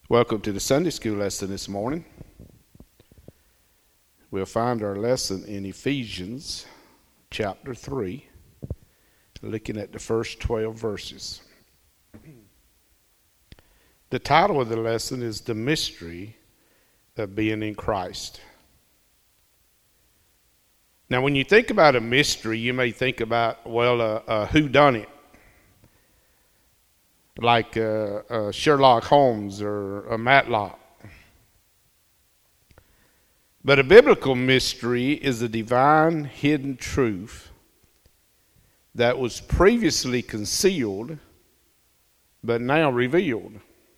Welcome to the Sunday School lesson this morning. We'll find our lesson in Ephesians chapter 3, looking at the first 12 verses. The title of the lesson is The Mystery of Being in Christ. Now, when you think about a mystery, you may think about, a whodunit, like Sherlock Holmes or a Matlock. But a biblical mystery is a divine hidden truth that was previously concealed but now revealed.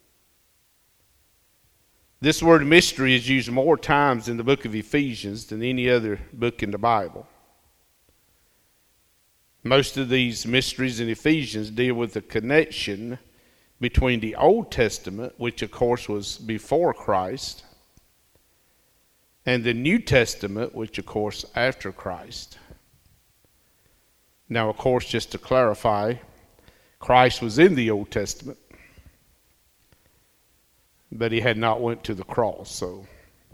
This word mystery is used more times in the book of Ephesians than any other book in the Bible. Most of these mysteries in Ephesians deal with the connection between the Old Testament, which of course was before Christ, and the New Testament, which of course after Christ. Now, of course, just to clarify, Christ was in the Old Testament, but he had not went to the cross. So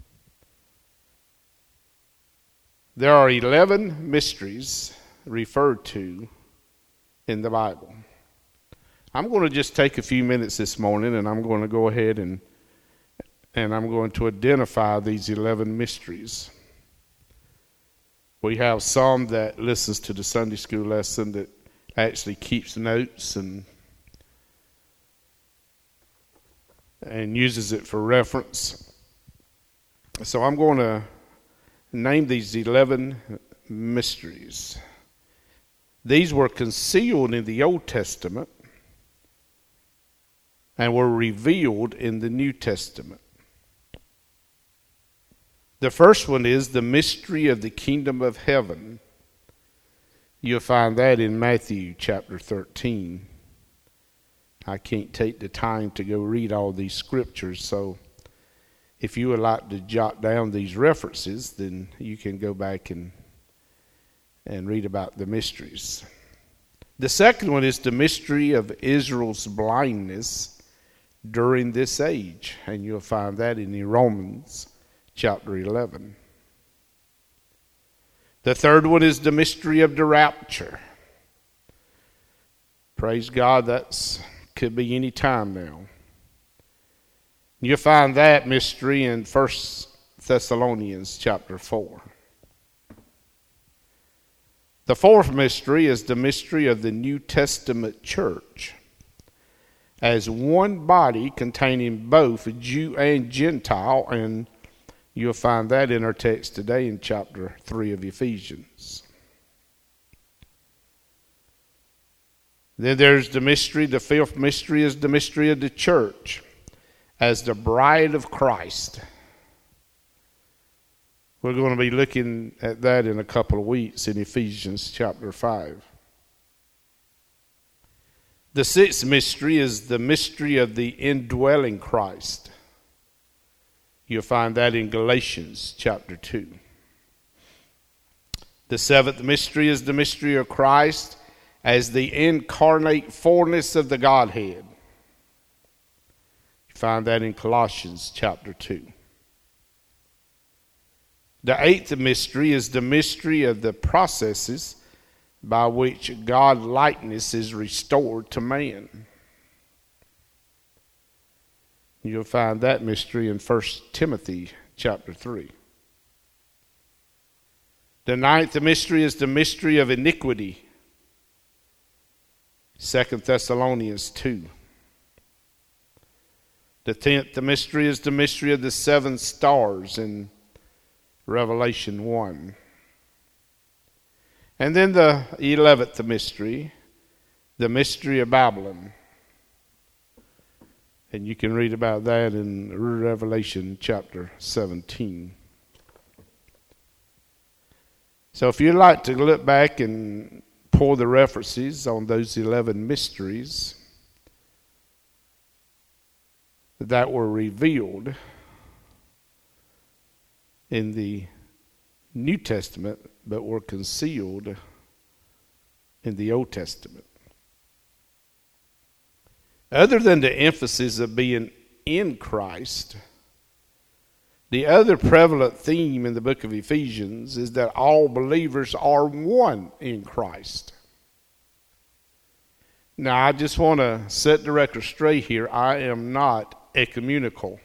there are 11 mysteries referred to in the Bible. I'm going to just take a few minutes this morning, and I'm going to go ahead and I'm going to identify these 11 mysteries. We have some that listens to the Sunday school lesson that actually keeps notes and uses it for reference. So I'm going to name these 11 mysteries. These were concealed in the Old Testament and were revealed in the New Testament. The first one is the mystery of the kingdom of heaven. You'll find that in Matthew chapter 13. I can't take the time to go read all these scriptures, so if you would like to jot down these references, then you can go back and read about the mysteries. The second one is the mystery of Israel's blindness during this age, and you'll find that in Romans chapter 11. The third one is the mystery of the rapture. Praise God, that could be any time now. You'll find that mystery in 1 Thessalonians chapter 4. The fourth mystery is the mystery of the New Testament church as one body containing both Jew and Gentile, and you'll find that in our text today in chapter 3 of Ephesians. Then there's the mystery, the fifth mystery is the mystery of the church as the bride of Christ. We're going to be looking at that in a couple of weeks in Ephesians chapter 5. The sixth mystery is the mystery of the indwelling Christ. You'll find that in Galatians chapter 2. The seventh mystery is the mystery of Christ as the incarnate fullness of the Godhead. You find that in Colossians chapter 2. The eighth mystery is the mystery of the processes by which God likeness is restored to man. You'll find that mystery in 1 Timothy chapter 3. The ninth mystery is the mystery of iniquity. 2 Thessalonians 2. The 10th mystery is the mystery of the seven stars in Revelation 1. And then the 11th mystery, the mystery of Babylon. And you can read about that in Revelation chapter 17. So if you'd like to look back and pull the references on those 11 mysteries that were revealed in the New Testament but were concealed in the Old Testament. Other than the emphasis of being in Christ. The other prevalent theme in the book of Ephesians is that all believers are one in Christ. Now, I just want to set the record straight here. I am not ecumenical.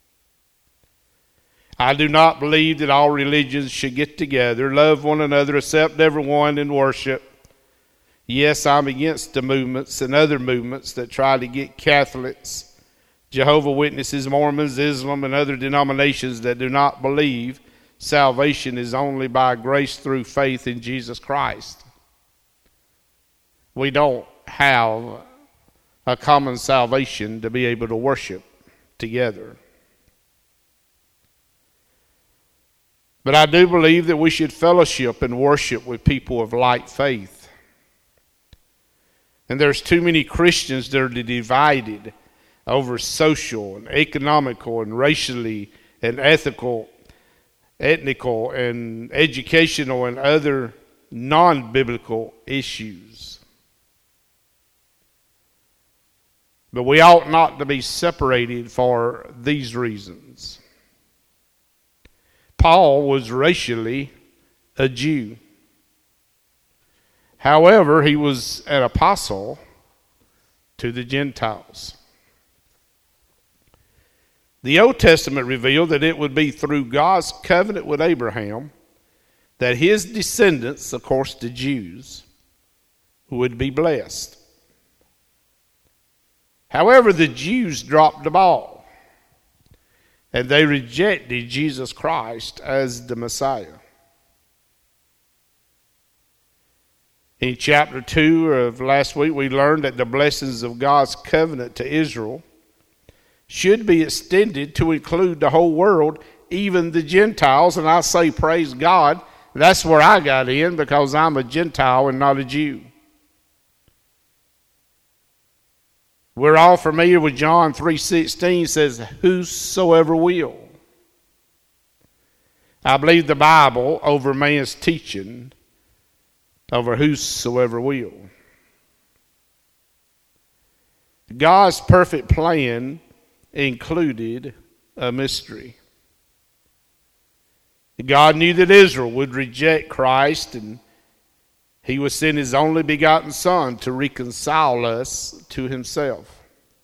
I do not believe that all religions should get together, love one another, accept everyone, and worship. Yes, I'm against the movements and other movements that try to get Catholics, Jehovah's Witnesses, Mormons, Islam, and other denominations that do not believe salvation is only by grace through faith in Jesus Christ. We don't have a common salvation to be able to worship together. But I do believe that we should fellowship and worship with people of like faith. And there's too many Christians that are divided over social and economical and racially and ethnical and educational and other non-biblical issues. But we ought not to be separated for these reasons. Paul was racially a Jew. However, he was an apostle to the Gentiles. The Old Testament revealed that it would be through God's covenant with Abraham that his descendants, of course the Jews, would be blessed. However, the Jews dropped the ball, and they rejected Jesus Christ as the Messiah. In chapter 2 of last week, we learned that the blessings of God's covenant to Israel should be extended to include the whole world, even the Gentiles. And I say, praise God, that's where I got in, because I'm a Gentile and not a Jew. We're all familiar with John 3:16 says, whosoever will. I believe the Bible over man's teaching over whosoever will. God's perfect plan included a mystery. God knew that Israel would reject Christ, and he would send his only begotten Son to reconcile us to himself.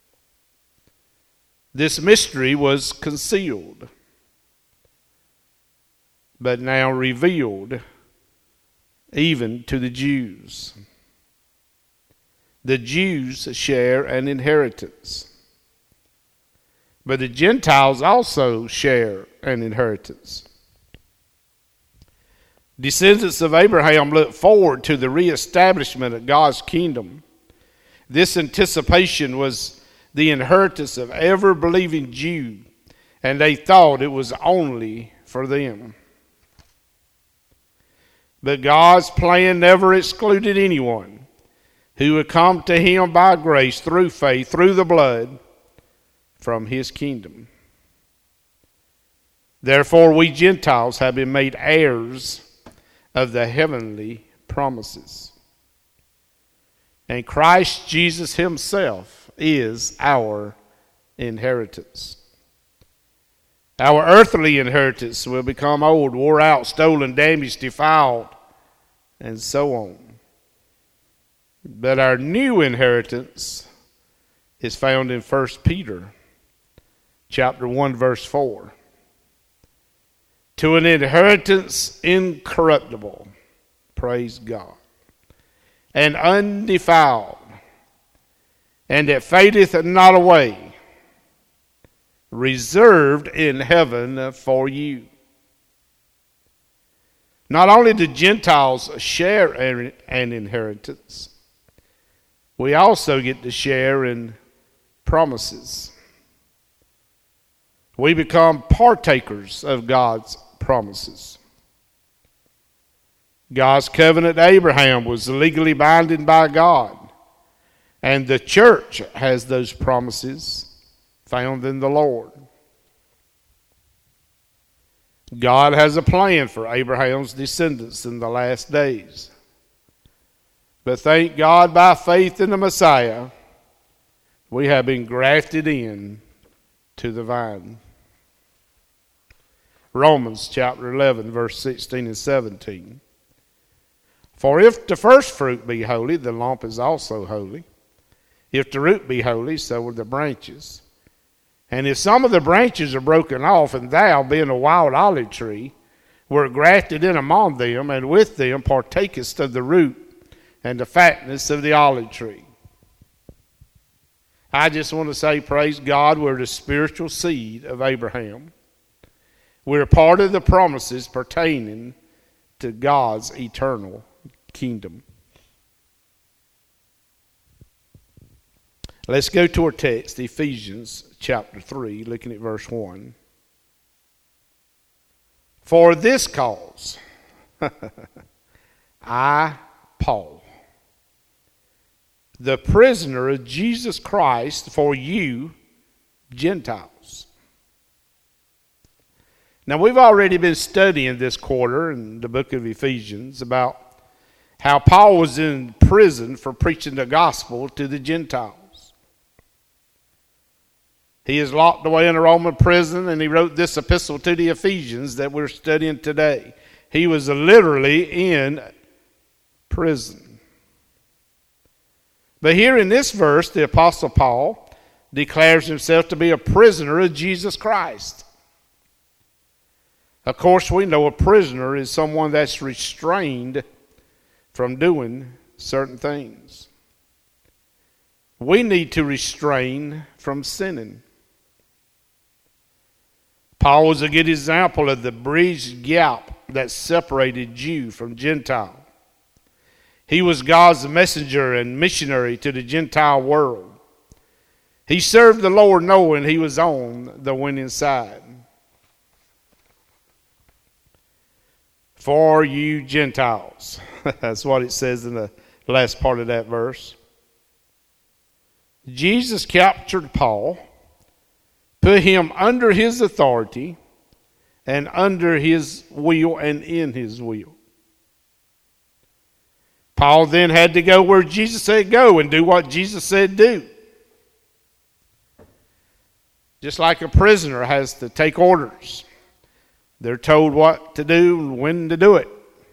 This mystery was concealed, but now revealed even to the Jews. The Jews share an inheritance, but the Gentiles also share an inheritance. Descendants of Abraham look forward to the reestablishment of God's kingdom. This anticipation was the inheritance of every believing Jew, and they thought it was only for them. But God's plan never excluded anyone who would come to him by grace, through faith, through the blood, from his kingdom. Therefore, we Gentiles have been made heirs of the heavenly promises. And Christ Jesus himself is our inheritance. Our earthly inheritance will become old, wore out, stolen, damaged, defiled, and so on. But our new inheritance is found in 1 Peter chapter 1, verse 4. To an inheritance incorruptible, praise God, and undefiled, and that fadeth not away, reserved in heaven for you. Not only do Gentiles share an inheritance, we also get to share in promises. We become partakers of God's promises. God's covenant to Abraham was legally binding by God, and the church has those promises found in the Lord. God has a plan for Abraham's descendants in the last days. But thank God, by faith in the Messiah, we have been grafted in to the vine. Romans chapter 11, verse 16 and 17. For if the first fruit be holy, the lump is also holy. If the root be holy, so are the branches. And if some of the branches are broken off, and thou, being a wild olive tree, wert grafted in among them, and with them partakest of the root and the fatness of the olive tree. I just want to say, praise God, we're the spiritual seed of Abraham. We're part of the promises pertaining to God's eternal kingdom. Let's go to our text, Ephesians chapter 3, looking at verse 1. For this cause, I, Paul, the prisoner of Jesus Christ for you Gentiles. Now, we've already been studying this quarter in the book of Ephesians about how Paul was in prison for preaching the gospel to the Gentiles. He is locked away in a Roman prison, and he wrote this epistle to the Ephesians that we're studying today. He was literally in prison. But here in this verse, the Apostle Paul declares himself to be a prisoner of Jesus Christ. Of course, we know a prisoner is someone that's restrained from doing certain things. We need to restrain from sinning. Paul was a good example of the bridge gap that separated Jew from Gentile. He was God's messenger and missionary to the Gentile world. He served the Lord knowing he was on the winning side. For you Gentiles. That's what it says in the last part of that verse. Jesus captured Paul, put him under his authority and under his will and in his will. Paul then had to go where Jesus said go and do what Jesus said do. Just like a prisoner has to take orders. They're told what to do and when to do it.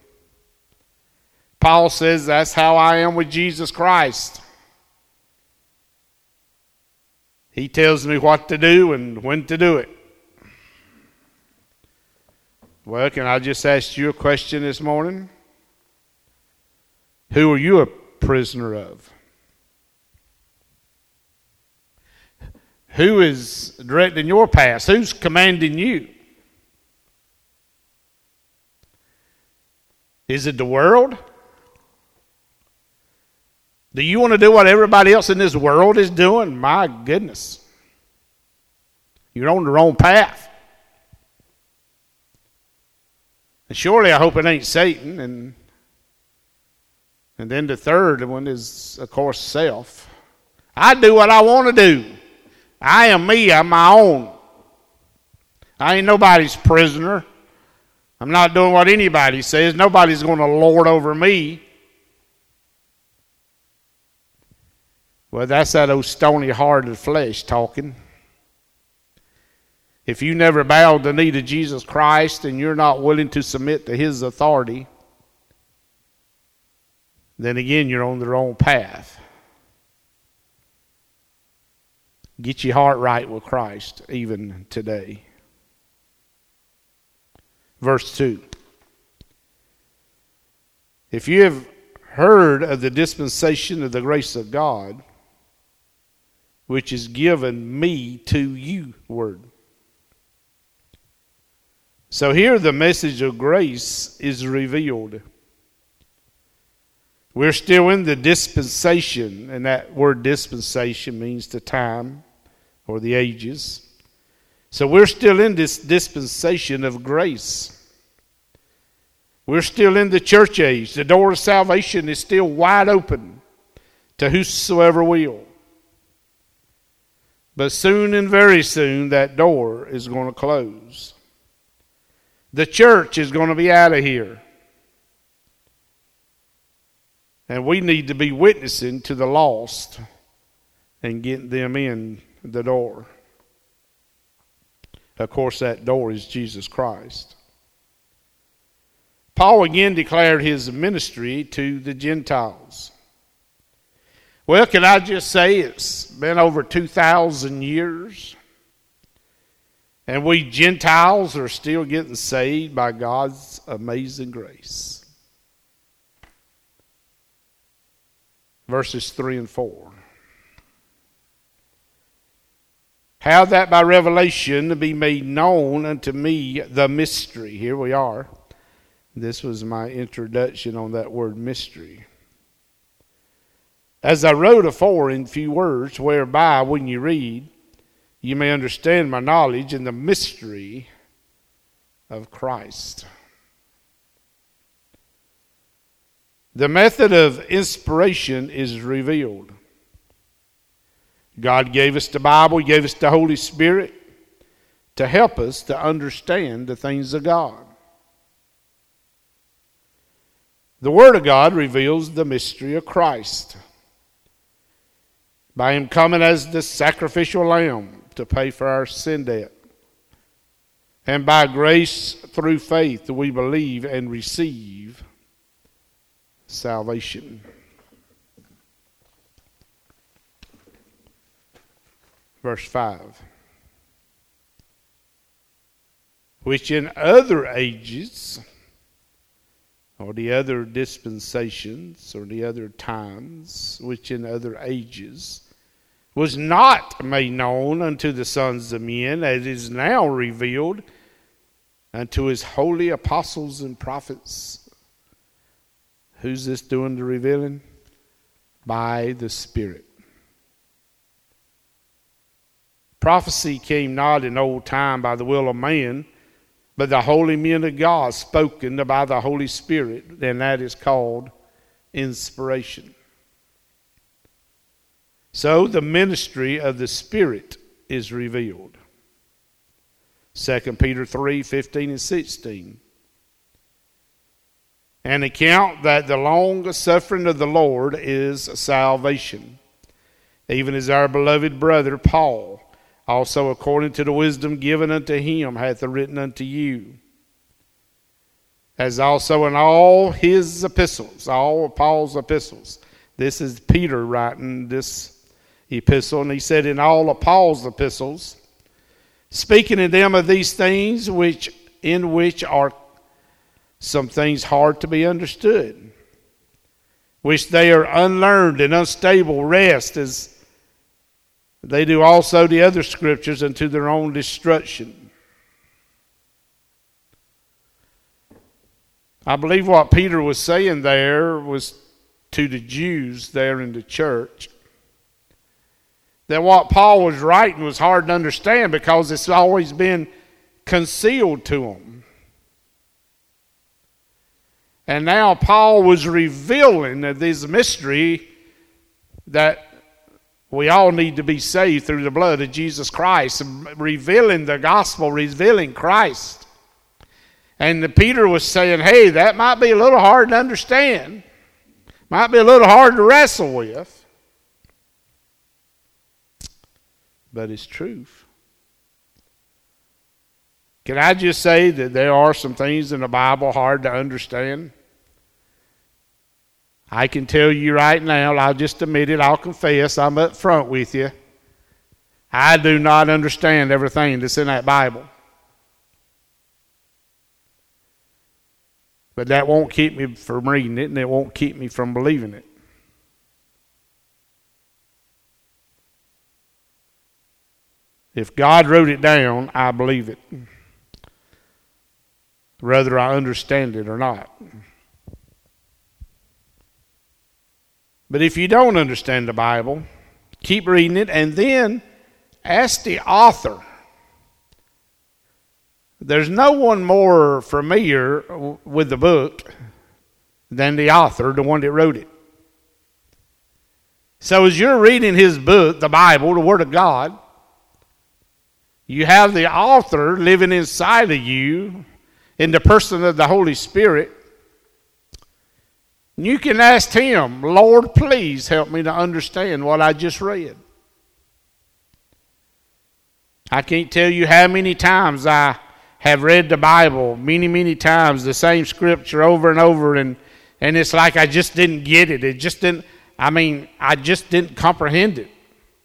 Paul says that's how I am with Jesus Christ. He tells me what to do and when to do it. Well, can I just ask you a question this morning? Who are you a prisoner of? Who is directing your path? Who's commanding you? Is it the world? Do you want to do what everybody else in this world is doing? My goodness. You're on the wrong path. And surely I hope it ain't Satan. And then the third one is, of course, self. I do what I want to do. I am me. I'm my own. I ain't nobody's prisoner. I'm not doing what anybody says. Nobody's going to lord over me. Well, that's that old stony-hearted flesh talking. If you never bowed the knee to Jesus Christ and you're not willing to submit to his authority, then again you're on the wrong path. Get your heart right with Christ even today. Verse 2. If you have heard of the dispensation of the grace of God, which is given me to you, word. So here the message of grace is revealed. We're still in the dispensation, and that word dispensation means the time or the ages. So we're still in this dispensation of grace. We're still in the church age. The door of salvation is still wide open to whosoever will. But soon and very soon that door is going to close. The church is going to be out of here. And we need to be witnessing to the lost and getting them in the door. Of course, that door is Jesus Christ. Paul again declared his ministry to the Gentiles. Well, can I just say it's been over 2,000 years, and we Gentiles are still getting saved by God's amazing grace. Verses 3 and 4. How that by revelation be made known unto me the mystery. Here we are. This was my introduction on that word mystery. As I wrote afore in few words, whereby when you read, you may understand my knowledge in the mystery of Christ. The method of inspiration is revealed. God gave us the Bible, He gave us the Holy Spirit to help us to understand the things of God. The Word of God reveals the mystery of Christ. By Him coming as the sacrificial lamb to pay for our sin debt. And by grace through faith we believe and receive salvation. Verse 5. Which in other ages, or the other dispensations, or the other times, which in other ages, was not made known unto the sons of men, as is now revealed unto His holy apostles and prophets. Who's this doing the revealing? By the Spirit. Prophecy came not in old time by the will of man, but the holy men of God spoken by the Holy Spirit, and that is called inspiration. So the ministry of the Spirit is revealed. 2 Peter 3, 15 and 16. An account that the long suffering of the Lord is salvation, even as our beloved brother Paul, also according to the wisdom given unto him, hath written unto you, as also in all his epistles, all of Paul's epistles. This is Peter writing this epistle, and he said, in all of Paul's epistles, speaking in them of these things in which are some things hard to be understood, which they are unlearned and unstable, rest as they do also the other scriptures unto their own destruction. I believe what Peter was saying there was to the Jews there in the church, that what Paul was writing was hard to understand because it's always been concealed to them. And now Paul was revealing this mystery that we all need to be saved through the blood of Jesus Christ, revealing the gospel, revealing Christ. And Peter was saying, hey, that might be a little hard to understand. Might be a little hard to wrestle with. But it's truth. Can I just say that there are some things in the Bible hard to understand? I can tell you right now, I'll just admit it, I'll confess, I'm up front with you. I do not understand everything that's in that Bible. But that won't keep me from reading it, and it won't keep me from believing it. If God wrote it down, I believe it, whether I understand it or not. But if you don't understand the Bible, keep reading it and then ask the author. There's no one more familiar with the book than the author, the one that wrote it. So as you're reading his book, the Bible, the Word of God, you have the author living inside of you in the person of the Holy Spirit. You can ask him, Lord, please help me to understand what I just read. I can't tell you how many times I have read the Bible, many, many times, the same scripture over and over, and it's like I just didn't get it. I just didn't comprehend it.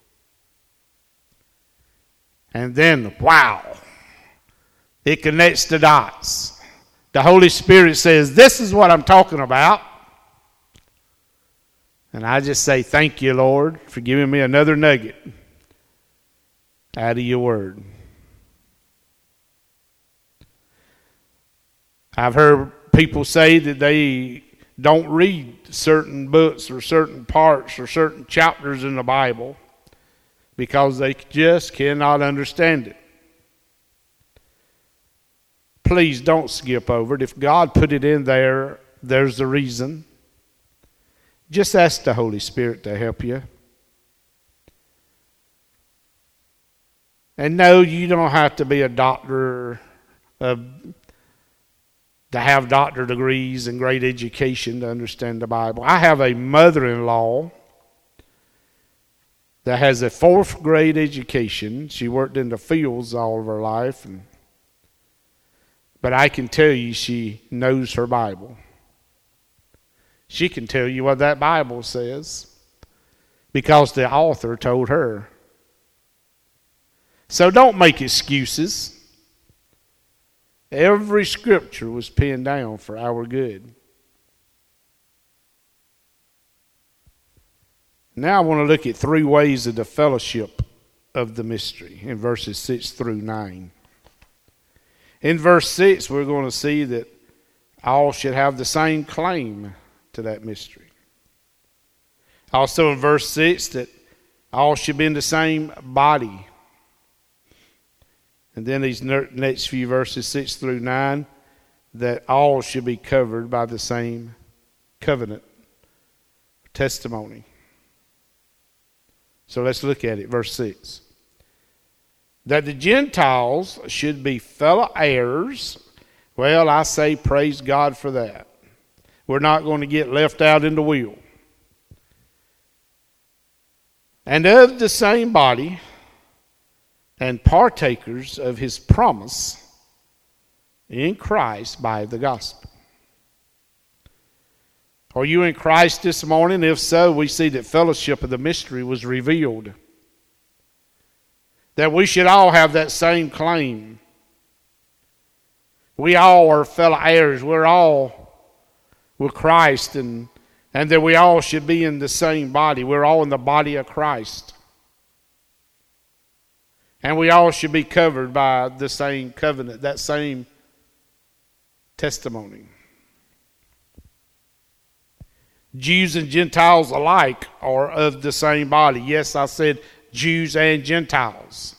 And then, wow, it connects the dots. The Holy Spirit says, this is what I'm talking about. And I just say, thank you, Lord, for giving me another nugget out of your word. I've heard people say that they don't read certain books or certain parts or certain chapters in the Bible because they just cannot understand it. Please don't skip over it. If God put it in there, there's a reason. Just ask the Holy Spirit to help you. And no, you don't have to be a doctor to have doctor degrees and great education to understand the Bible. I have a mother-in-law that has a 4th grade education. She worked in the fields all of her life. But I can tell you she knows her Bible. She can tell you what that Bible says because the author told her. So don't make excuses. Every scripture was penned down for our good. Now I want to look at 3 ways of the fellowship of the mystery in verses 6 through 9. In verse 6, we're going to see that all should have the same claim to that mystery. Also in verse 6, that all should be in the same body. And then these next few verses, 6 through 9, that all should be covered by the same covenant, testimony. So let's look at it. Verse 6. That the Gentiles should be fellow heirs. Well, I say praise God for that. We're not going to get left out in the wheel. And of the same body, and partakers of his promise in Christ by the gospel. Are you in Christ this morning? If so, we see that fellowship of the mystery was revealed. That we should all have that same claim. We all are fellow heirs. We're all with Christ, and that we all should be in the same body. We're all in the body of Christ. And we all should be covered by the same covenant, that same testimony. Jews and Gentiles alike are of the same body. Yes, I said Jews and Gentiles.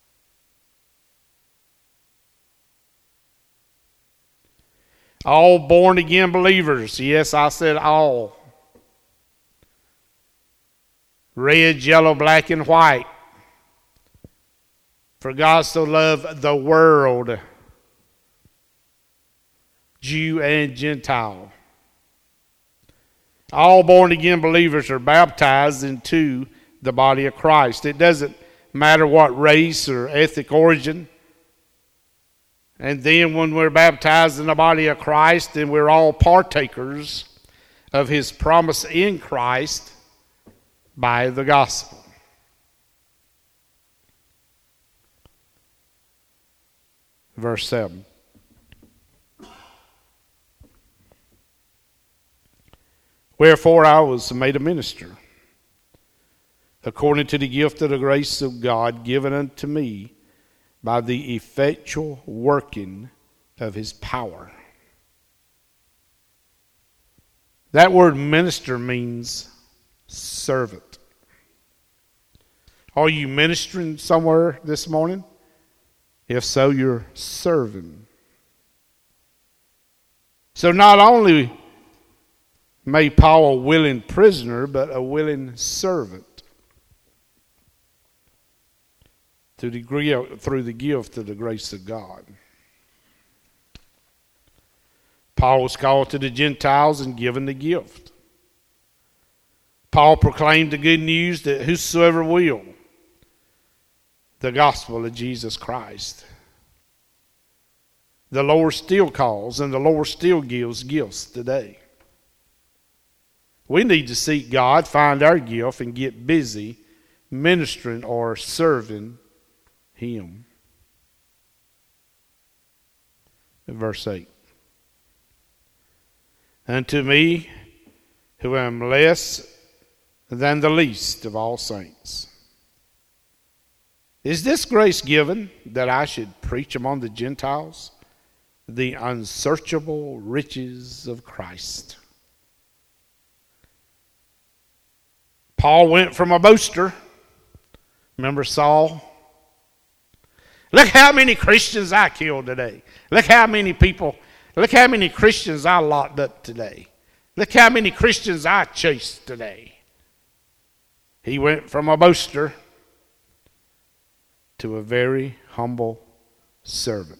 All born again believers. Yes, I said all. Red, yellow, black, and white. For God so loved the world, Jew and Gentile. All born again believers are baptized into the body of Christ. It doesn't matter what race or ethnic origin. And then when we're baptized in the body of Christ, then we're all partakers of his promise in Christ by the gospel. Verse 7. Wherefore I was made a minister, according to the gift of the grace of God given unto me by the effectual working of his power. That word minister means servant. Are you ministering somewhere this morning? If so, you're serving. So not only made Paul a willing prisoner, but a willing servant through the gift of the grace of God. Paul was called to the Gentiles and given the gift. Paul proclaimed the good news that whosoever will, the gospel of Jesus Christ. The Lord still calls, and the Lord still gives gifts today. We need to seek God, find our gift, and get busy ministering or serving Him. Verse 8. And to me, who am less than the least of all saints, is this grace given that I should preach among the Gentiles the unsearchable riches of Christ? Paul went from a boaster. Remember Saul? Look how many Christians I killed today. Look how many Christians I locked up today. Look how many Christians I chased today. He went from a boaster to a very humble servant.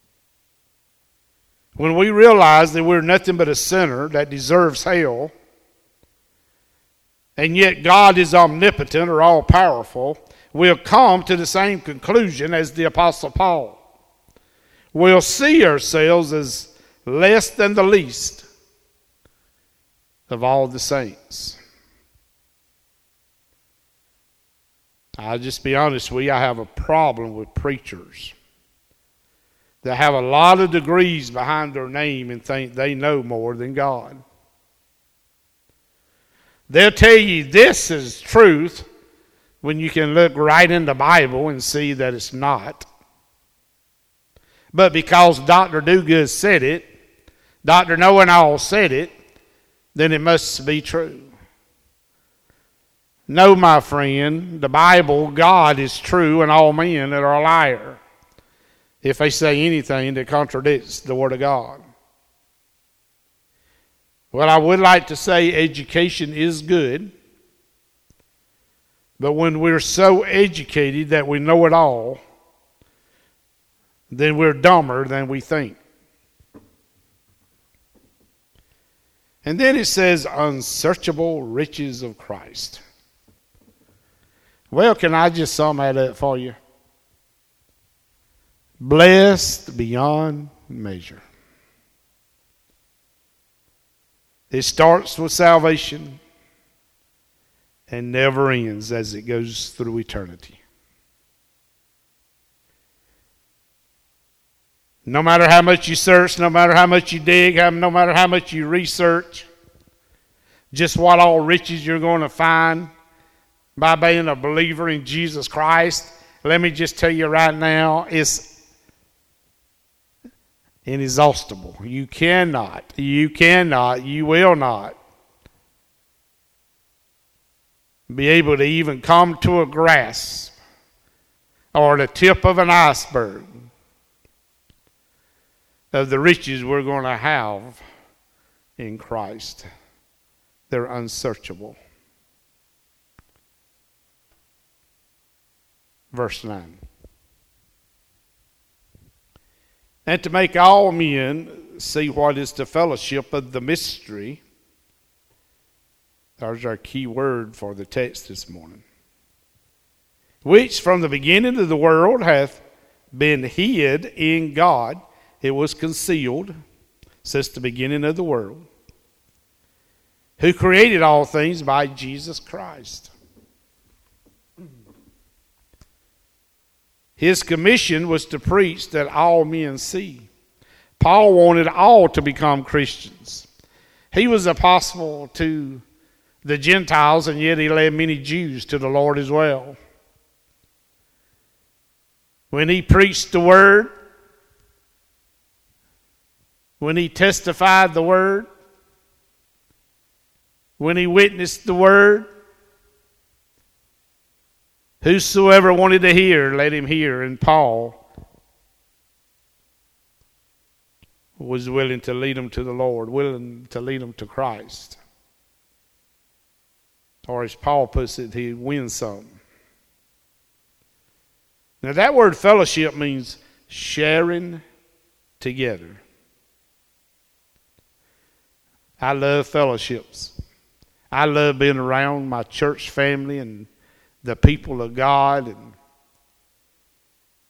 When we realize that we're nothing but a sinner that deserves hell, and yet God is omnipotent or all-powerful, we'll come to the same conclusion as the Apostle Paul. We'll see ourselves as less than the least of all the saints. I'll just be honest with you, I have a problem with preachers that have a lot of degrees behind their name and think they know more than God. They'll tell you this is truth when you can look right in the Bible and see that it's not. But because Dr. Duguid said it, Dr. Know-and-all said it, then it must be true. No, my friend, the Bible, God is true, and all men that are a liar if they say anything that contradicts the Word of God. Well, I would like to say education is good, but when we're so educated that we know it all, then we're dumber than we think. And then it says, unsearchable riches of Christ. Well, can I just sum that up for you? Blessed beyond measure. It starts with salvation and never ends as it goes through eternity. No matter how much you search, no matter how much you dig, no matter how much you research, just what all riches you're going to find by being a believer in Jesus Christ, let me just tell you right now, it's inexhaustible. You will not be able to even come to a grasp or the tip of an iceberg of the riches we're going to have in Christ. They're unsearchable. Verse 9. And to make all men see what is the fellowship of the mystery. There's our key word for the text this morning. Which from the beginning of the world hath been hid in God. It was concealed since the beginning of the world. Who created all things by Jesus Christ. His commission was to preach that all men see. Paul wanted all to become Christians. He was apostle to the Gentiles, and yet he led many Jews to the Lord as well. When he preached the word, when he testified the word, when he witnessed the word, whosoever wanted to hear, let him hear. And Paul was willing to lead them to the Lord, willing to lead them to Christ. Or as Paul puts it, he wins some. Now that word fellowship means sharing together. I love fellowships. I love being around my church family and the people of God. And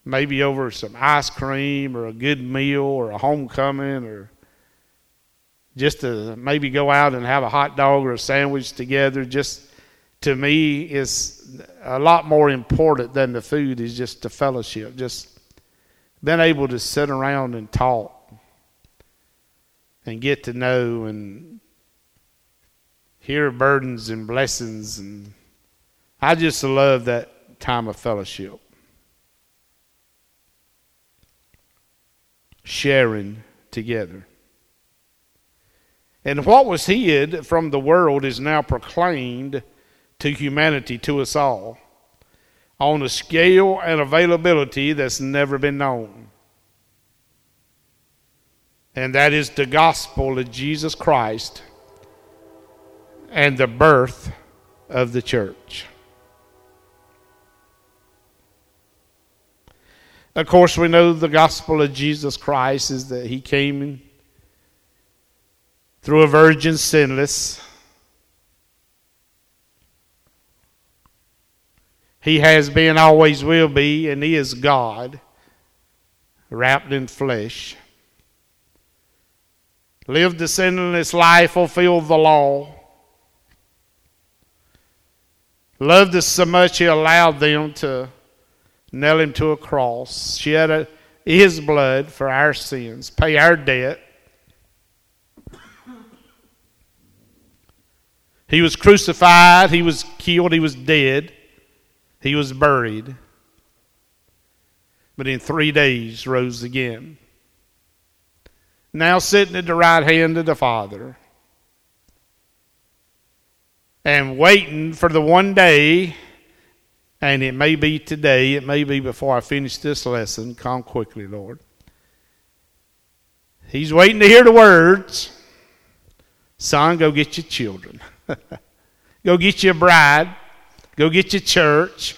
maybe over some ice cream or a good meal or a homecoming, or just to maybe go out and have a hot dog or a sandwich together, just to me is a lot more important than the food, is just the fellowship, just being able to sit around and talk and get to know and hear burdens and blessings. And I just love that time of fellowship. Sharing together. And what was hid from the world is now proclaimed to humanity, to us all, on a scale and availability that's never been known. And that is the gospel of Jesus Christ and the birth of the church. Of course, we know the gospel of Jesus Christ is that he came through a virgin sinless. He has been, always will be, and he is God, wrapped in flesh. Lived the sinless life, fulfilled the law. Loved us so much he allowed them to nail him to a cross, shed his blood for our sins, pay our debt. He was crucified, he was killed, he was dead, he was buried. But in 3 days rose again. Now sitting at the right hand of the Father, and waiting for the one day, and it may be today, it may be before I finish this lesson. Come quickly, Lord. He's waiting to hear the words, son, go get your children. Go get your bride. Go get your church.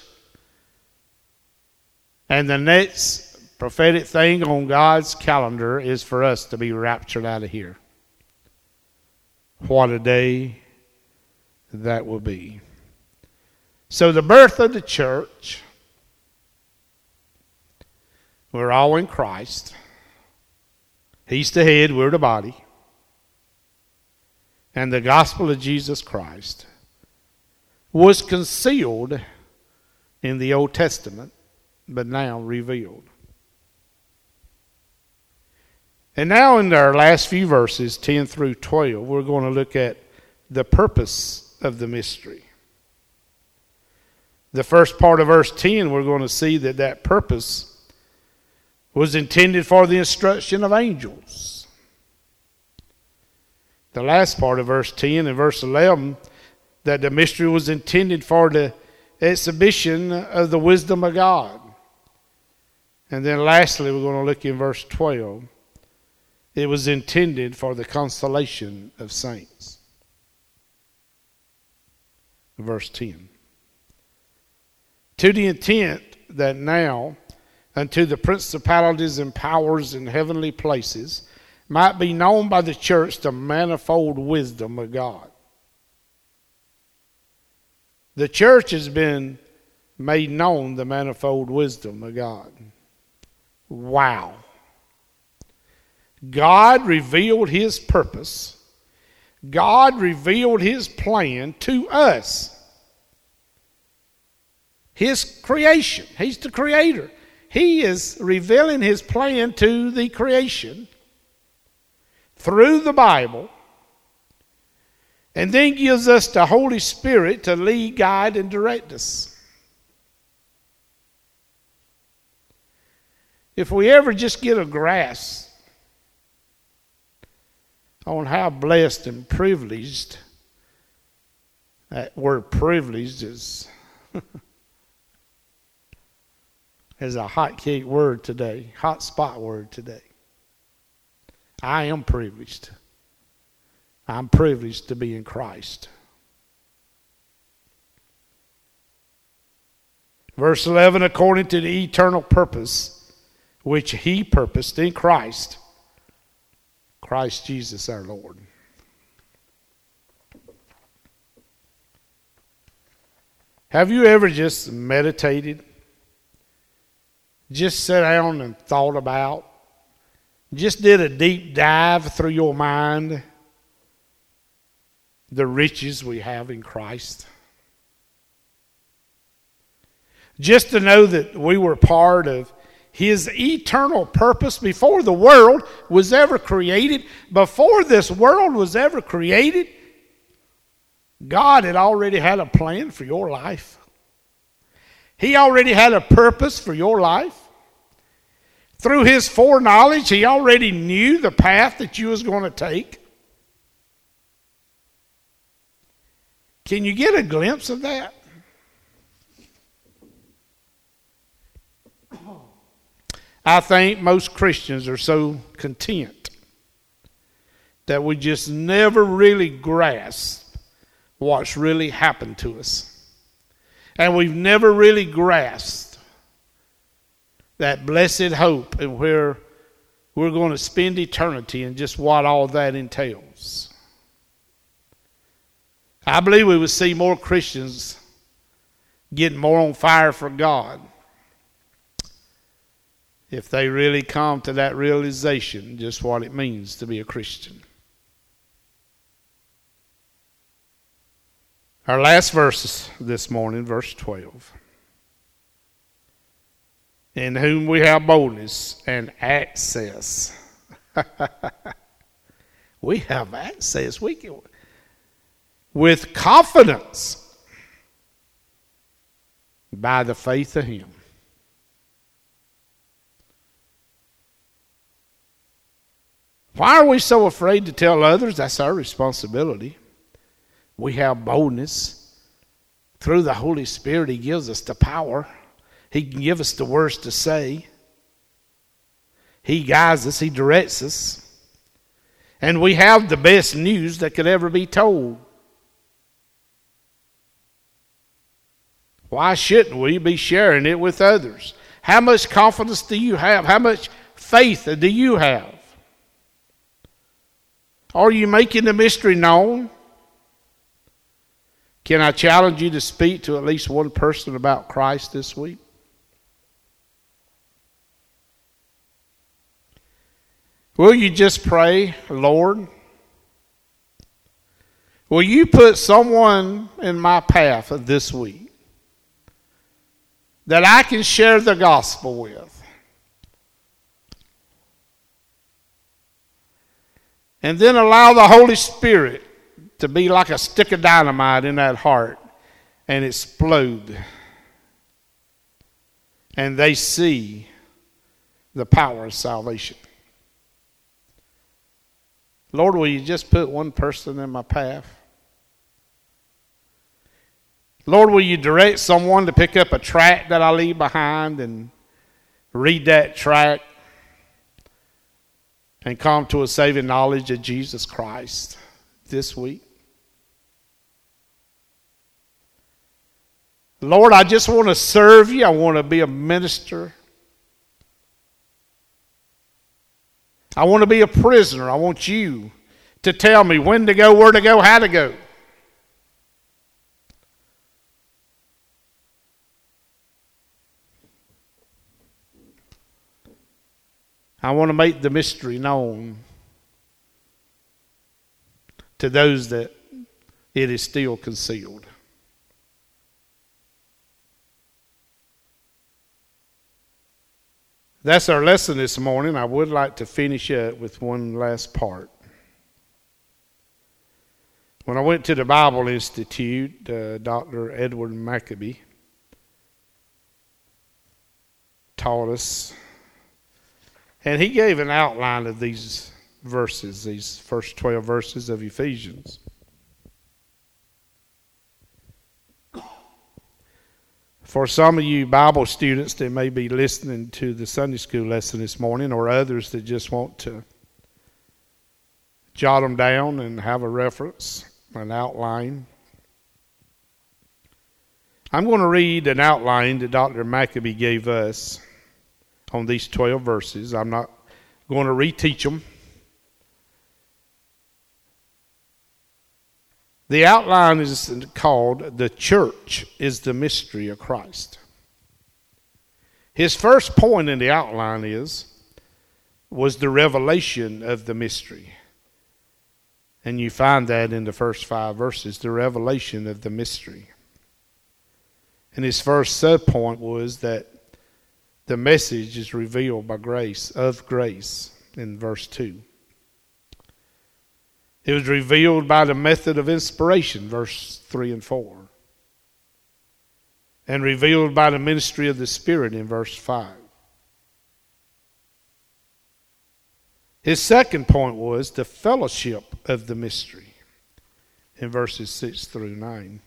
And the next prophetic thing on God's calendar is for us to be raptured out of here. What a day that will be. So the birth of the church, we're all in Christ. He's the head, we're the body. And the gospel of Jesus Christ was concealed in the Old Testament, but now revealed. And now in our last few verses, 10 through 12, we're going to look at the purpose of the mystery. The first part of verse 10, we're going to see that purpose was intended for the instruction of angels. The last part of verse 10 and verse 11, that the mystery was intended for the exhibition of the wisdom of God. And then lastly, we're going to look in verse 12. It was intended for the consolation of saints. Verse 10. To the intent that now unto the principalities and powers in heavenly places might be known by the church the manifold wisdom of God. The church has been made known the manifold wisdom of God. Wow. God revealed his purpose. God revealed his plan to us. His creation. He's the creator. He is revealing his plan to the creation through the Bible, and then gives us the Holy Spirit to lead, guide, and direct us. If we ever just get a grasp on how blessed and privileged, that word privileged is is a hot cake word today, hot spot word today. I am privileged. I'm privileged to be in Christ. Verse 11, according to the eternal purpose which he purposed in Christ, Christ Jesus our Lord. Have you ever just meditated just sat down and thought about, just did a deep dive through your mind, the riches we have in Christ? Just to know that we were part of His eternal purpose before the world was ever created. Before this world was ever created, God had already had a plan for your life. He already had a purpose for your life. Through His foreknowledge, He already knew the path that you was going to take. Can you get a glimpse of that? I think most Christians are so content that we just never really grasp what's really happened to us. And we've never really grasped that blessed hope and where we're going to spend eternity and just what all that entails. I believe we would see more Christians getting more on fire for God if they really come to that realization just what it means to be a Christian. Our last verse this morning, verse 12. In whom we have boldness and access. We have access. We can, with confidence, by the faith of Him. Why are we so afraid to tell others? That's our responsibility. We have boldness. Through the Holy Spirit, He gives us the power. He can give us the words to say. He guides us. He directs us. And we have the best news that could ever be told. Why shouldn't we be sharing it with others? How much confidence do you have? How much faith do you have? Are you making the mystery known? Can I challenge you to speak to at least one person about Christ this week? Will you just pray, Lord, will you put someone in my path this week that I can share the gospel with? And then allow the Holy Spirit to be like a stick of dynamite in that heart and explode. And they see the power of salvation. Lord, will you just put one person in my path? Lord, will you direct someone to pick up a tract that I leave behind and read that tract and come to a saving knowledge of Jesus Christ this week? Lord, I just want to serve you. I want to be a minister. I want to be a prisoner. I want you to tell me when to go, where to go, how to go. I want to make the mystery known to those that it is still concealed. That's our lesson this morning. I would like to finish up with one last part. When I went to the Bible Institute, Dr. Edward Maccabee taught us, and he gave an outline of these verses, these first 12 verses of Ephesians. For some of you Bible students that may be listening to the Sunday school lesson this morning, or others that just want to jot them down and have a reference, an outline, I'm going to read an outline that Dr. Maccabee gave us on these 12 verses. I'm not going to reteach them. The outline is called "The Church is the Mystery of Christ." His first point in the outline was the revelation of the mystery. And you find that in the first 5 verses, the revelation of the mystery. And his first subpoint was that the message is revealed by grace, of grace, in verse 2. It was revealed by the method of inspiration, verse 3 and 4. And revealed by the ministry of the Spirit in verse 5. His second point was the fellowship of the mystery in verses 6 through 9.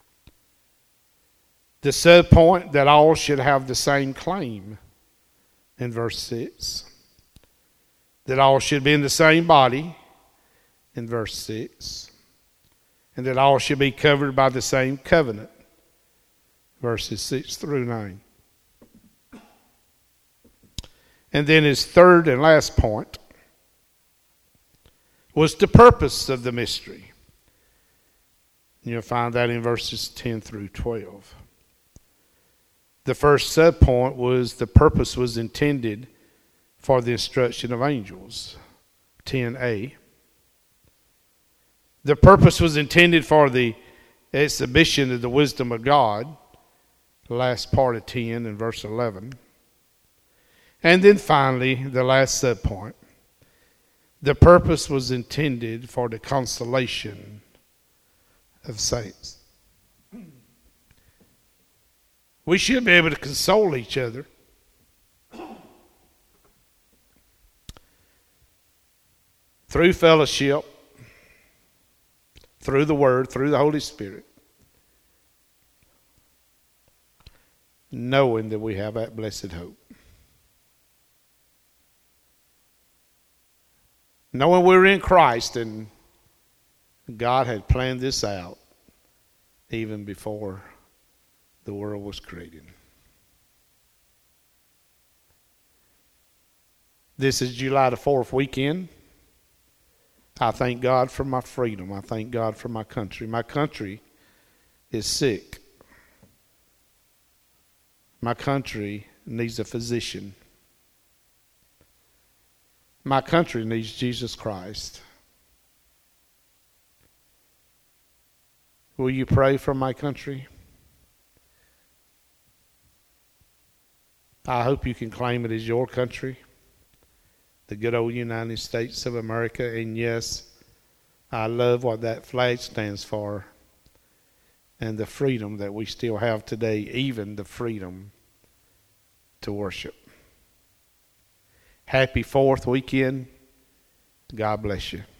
The subpoint that all should have the same claim in verse 6. That all should be in the same body in verse 6. And that all should be covered by the same covenant, verses 6 through 9. And then his third and last point was the purpose of the mystery. You'll find that in verses 10 through 12. The first subpoint was the purpose was intended for the instruction of angels, 10a. The purpose was intended for the exhibition of the wisdom of God, the last part of 10 and verse 11. And then finally, the last subpoint. The purpose was intended for the consolation of saints. We should be able to console each other. Through fellowship, through the Word, through the Holy Spirit. Knowing that we have that blessed hope. Knowing we're in Christ and God had planned this out even before the world was created. This is July the 4th weekend. I thank God for my freedom. I thank God for my country. My country is sick. My country needs a physician. My country needs Jesus Christ. Will you pray for my country? I hope you can claim it as your country, the good old United States of America. And yes, I love what that flag stands for and the freedom that we still have today, even the freedom to worship. Happy 4th weekend. God bless you.